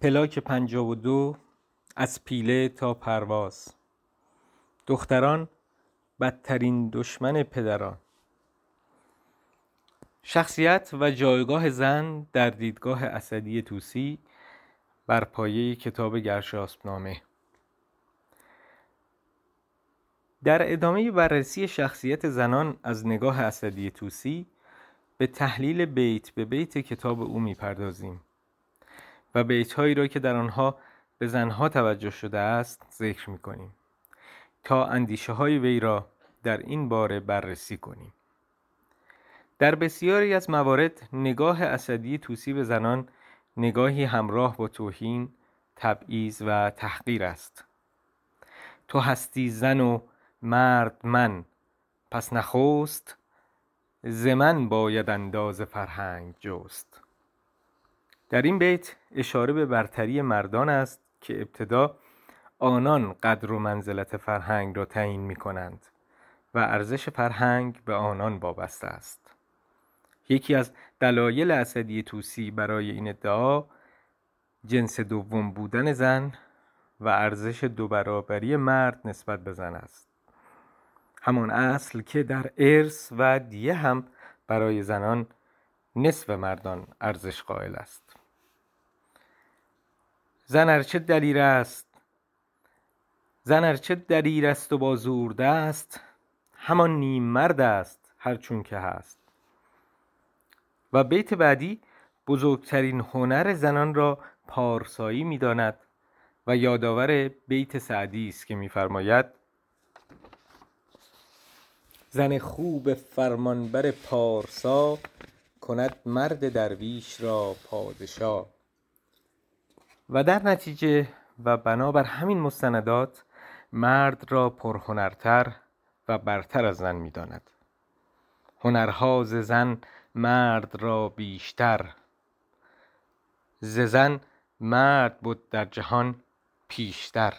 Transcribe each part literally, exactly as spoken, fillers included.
پلاک پنجاه و دو از پیله تا پرواز. دختران بدترین دشمن پدران. شخصیت و جایگاه زن در دیدگاه اسدی طوسی بر پایه کتاب گرشاسب‌نامه. در ادامه بررسی شخصیت زنان از نگاه اسدی طوسی به تحلیل بیت به بیت کتاب او می‌پردازیم و بیت‌هایی را که در آنها به زنها توجه شده است ذکر می‌کنیم تا اندیشه‌های وی را در این باره بررسی کنیم. در بسیاری از موارد نگاه اسدی طوسی به زنان نگاهی همراه با توهین، تبعیض و تحقیر است. تو هستی زن و مرد من، پس نخست ز من باید انداز فرهنگ جست. در این بیت اشاره به برتری مردان است که ابتدا آنان قدر و منزلت فرهنگ را تعیین می کنند و ارزش فرهنگ به آنان وابسته است. یکی از دلایل اسدی طوسی برای این ادعا جنس دوم بودن زن و ارزش دو برابری مرد نسبت به زن است. همان اصل که در ارث و دیه هم برای زنان نصف مردان ارزش قائل است. زن ارچه دلیر است زن ارچه دلیر است و با زورده است، همان نیم مرد است هر چون که هست. و بیت بعدی بزرگترین هنر زنان را پارسایی می داند و یادآور بیت سعدی است که می فرماید: زن خوب فرمانبر پارسا، کند مرد درویش را پادشا. و در نتیجه و بنابر همین مستندات مرد را پرهنرتر و برتر از زن می داند. هنرها ز زن مرد را بیشتر، ز زن مرد بود در جهان پیشتر.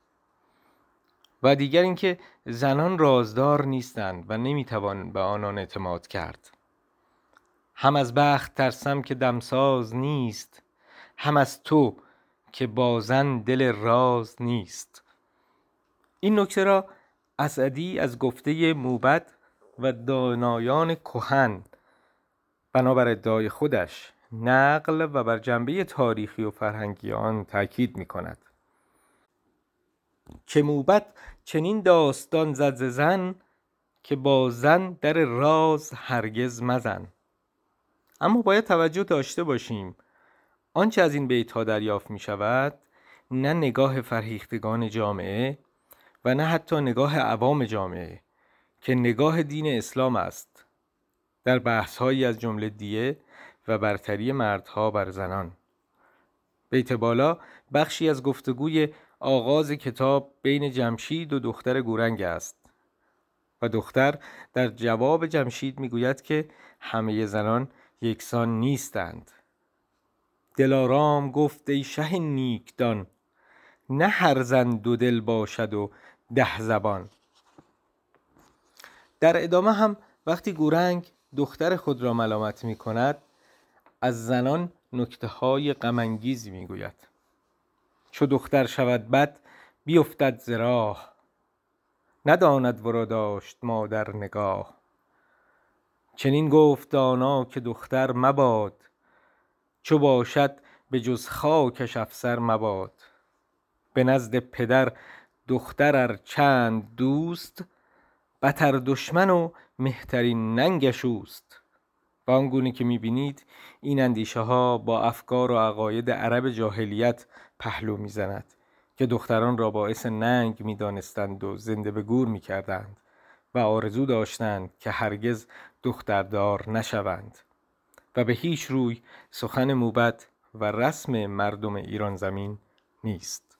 و دیگر اینکه زنان رازدار نیستند و نمیتوان به آنان اعتماد کرد. هم از بخت ترسم که دمساز نیست، هم از تو که با زن دل راز نیست. این نکته را اسدی از گفته موبد و دانایان کهن بنابر ادعای خودش نقل و بر جنبه تاریخی و فرهنگی آن تأکید می کند که موبد چنین داستان زد ز زن، که با زن در راز هرگز مزن. اما باید توجه داشته باشیم آنچه از این بیت ها دریافت می شود نه نگاه فرهیختگان جامعه و نه حتی نگاه عوام جامعه که نگاه دین اسلام است در بحث هایی از جمله دیه و برتری مردها بر زنان. بیت بالا بخشی از گفتگوی آغاز کتاب بین جمشید و دختر گورنگ است و دختر در جواب جمشید میگوید که همه زنان یکسان نیستند. دلارام گفت ای شه نیکدان، نه هر زن دو دل باشد و ده زبان. در ادامه هم وقتی گورنگ دختر خود را ملامت می کند از زنان نکته های غم انگیزی می گوید. چو دختر شود بد بیفتد ز راه، نداند ورا داشت مادر نگاه. چنین گفت دانا که دختر مباد، چو باشد به جز خاکش افسر مباد. به نزد پدر دختر ار چند دوست، بتر دشمن و مهترین ننگش اوست. و آنگونه که میبینید این اندیشه ها با افکار و عقاید عرب جاهلیت پهلو میزند که دختران را باعث ننگ میدانستند و زنده به گور میکردند و آرزو داشتند که هرگز دختردار نشوند و به هیچ روی سخن موبد و رسم مردم ایران زمین نیست.